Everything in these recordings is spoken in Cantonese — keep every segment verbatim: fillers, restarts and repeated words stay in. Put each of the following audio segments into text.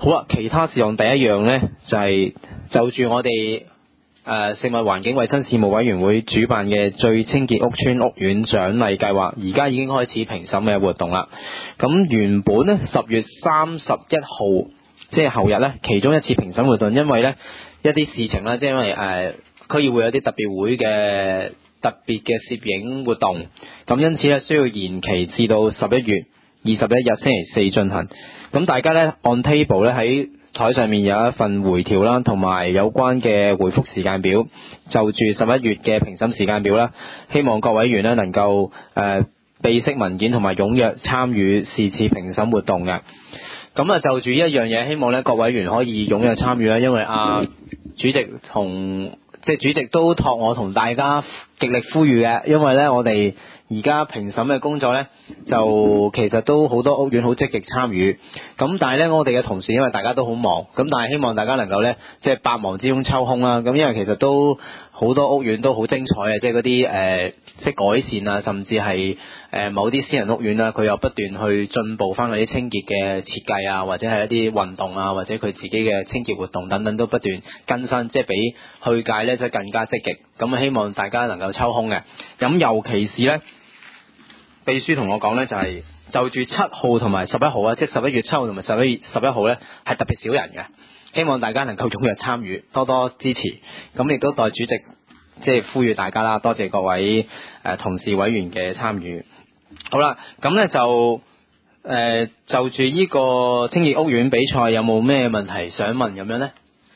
好啦，其他事項第一樣呢，就係、是、就住我哋誒、呃、食物環境衛生事務委員會主辦嘅最清潔屋邨屋苑獎勵計劃，而家已經開始評審嘅活動啦。咁原本呢，十月三十一號即係後日呢，其中一次評審活動，因為呢一啲事情啦，即係因為誒、呃、區議會有啲特別會嘅特別嘅攝影活動，咁因此呢，需要延期至到十一月二十一日星期四進行。咁大家呢，按 table 呢喺台上面有一份回條啦，同埋有關嘅回覆時間表，就住十一月嘅評審時間表啦。希望各委員呢能夠誒備悉文件同埋踴躍參與是次評審活動嘅。咁啊就住一樣嘢，希望呢各委員可以踴躍參與啦，因為啊主席同即係主席都託我同大家極力呼籲嘅，因為呢我哋而家評審嘅工作呢，就其實都好多屋苑好積極參與，咁但係呢，我哋嘅同事因為大家都好忙，咁但係希望大家能夠呢，即係百忙之中抽空啦，咁因為其實都好多屋苑都好精彩嘅，即係嗰啲誒即係改善啊，甚至係誒、呃、某啲私人屋苑啦，佢又不斷去進步翻嗰啲清潔嘅設計啊，或者係一啲運動啊，或者佢自己嘅清潔活動等等都不斷更新，即係比去屆呢，即係更加積極，咁希望大家能夠抽空嘅，咁尤其是呢。秘書同我講呢，就係就住七號同埋十一號啊，即係十一月七號同埋十一月十一號呢，係特別少人嘅，希望大家能夠踴躍參與，多多支持。咁亦都代主席即係呼籲大家啦，多謝各位誒、呃、同事委員嘅參與。好啦，咁呢就誒、呃、就住呢個清潔屋苑比賽有冇咩問題想問咁樣呢？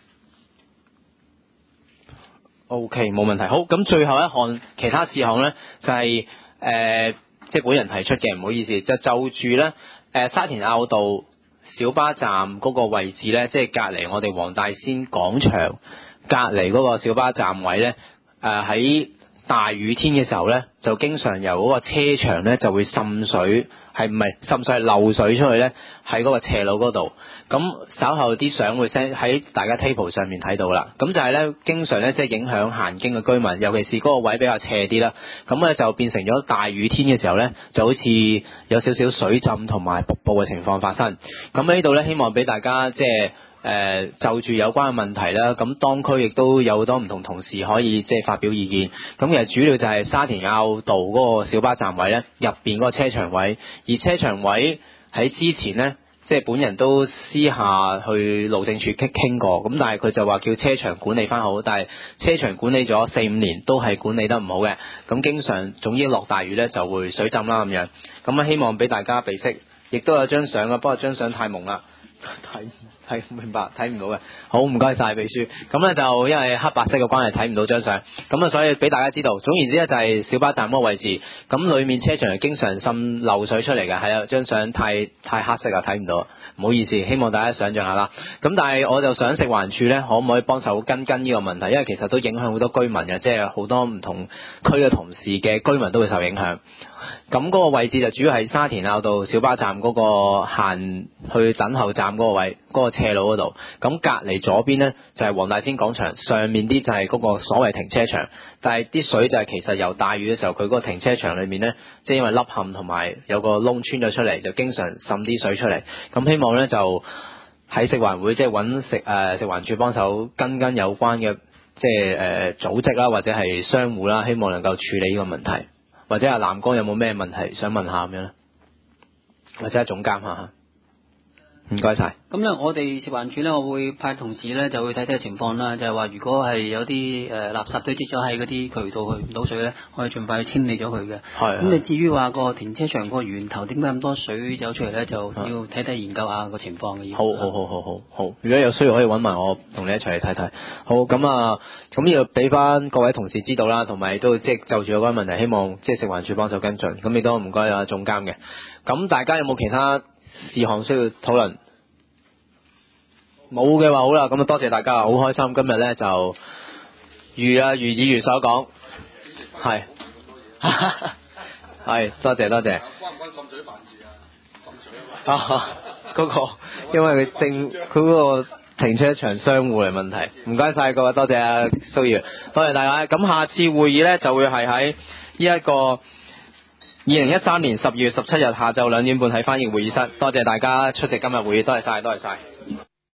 OK， 冇問題。好，咁最後一項其他事項呢，就係、是、誒。呃即係本人提出嘅，唔好意思，就就住咧誒沙田坳道小巴站嗰個位置咧，即係隔離我哋黃大仙廣場隔離嗰個小巴站位咧，誒喺大雨天嘅時候咧，就經常由嗰個車場咧就會滲水，係唔係滲水係漏水出去咧？喺嗰個斜路嗰度，咁稍後啲相會 send 喺大家 table 上面睇到啦。咁就係咧，經常咧即係影響行經嘅居民，尤其是嗰個位比較斜啲啦。咁咧就變成咗大雨天嘅時候咧，就好似有少少水浸同埋瀑布嘅情況發生。咁喺呢度咧，希望俾大家即係。誒、呃、就住有關嘅問題啦，咁當區亦都有好多唔同同事可以即係發表意見。咁其實主要就係沙田坳道嗰個小巴站位咧，入邊嗰個車場位，而車場位喺之前呢，即係本人都私下去路政署傾傾過，咁但係佢就話叫車場管理翻好，但係車場管理咗四五年都係管理得唔好嘅，咁經常總之落大雨咧就會水浸啦咁樣。咁啊希望俾大家備悉，亦都有張相啊，不過張相太蒙啦。睇睇明白睇唔到嘅，好唔該晒秘書。咁咧就因為黑白色嘅關係睇唔到張相，咁啊所以俾大家知道。總言之咧就係小巴站嗰個位置，咁裏面車場係經常滲漏水出嚟嘅，係啊張相太太黑色啊睇唔到，唔好意思，希望大家想象下啦。咁但係我就想食環署咧可唔可以幫手跟跟呢個問題，因為其實都影響好多居民嘅，即係好多唔同區嘅同事嘅居民都會受影響。咁嗰個位置就主要係沙田坳道小巴站嗰個行去等候站嗰個位，嗰個斜路嗰度。咁隔離左邊呢，就係黃大仙廣場，上面啲就係嗰個所謂停車場。但係啲水就係其實由大雨嘅時候，佢嗰個停車場裏面呢，即係因為凹陷同埋有個窿穿咗出嚟，就經常滲啲水出嚟。咁希望呢，就喺食環會即係揾食誒食環署幫手跟跟有關嘅即係誒組織啦，或者係商戶啦，希望能夠處理呢個問題。或者阿南哥有冇咩問題想問下咁樣咧？或者阿總監嚇，唔該晒。 咁咧，我哋食環署咧，我會派同事咧，就會睇睇情況啦。就係話，如果係有啲誒、呃、垃圾堆積咗喺嗰啲渠道去唔到水咧，可以盡快去清理咗佢嘅。係。咁你至於話個停車場個源頭點解咁多水走出嚟咧，就要睇睇研究下個情況嘅。好好好好好好，如果有需要可以揾埋我同你一齊去睇睇。好，咁啊，咁要俾翻各位同事知道啦，同埋都即係就住有關問題，希望即係食環署幫手跟進。咁亦都唔該啊總監嘅。咁大家有冇其他事項需要討論？冇嘅話好啦，咁啊多謝大家，好開心今日咧就如啊如議員所講，係係多謝多謝。關唔關滲水辦事啊？滲水啊！嗰個因為佢正佢嗰個停車場商戶嘅問題，唔該晒各位，多謝啊蘇議員，多謝大家。咁下次會議咧就會係喺呢一個二零一三年十二月十七日下晝兩點半喺翻譯會議室。多謝大家出席今日會議，多謝晒，多謝晒。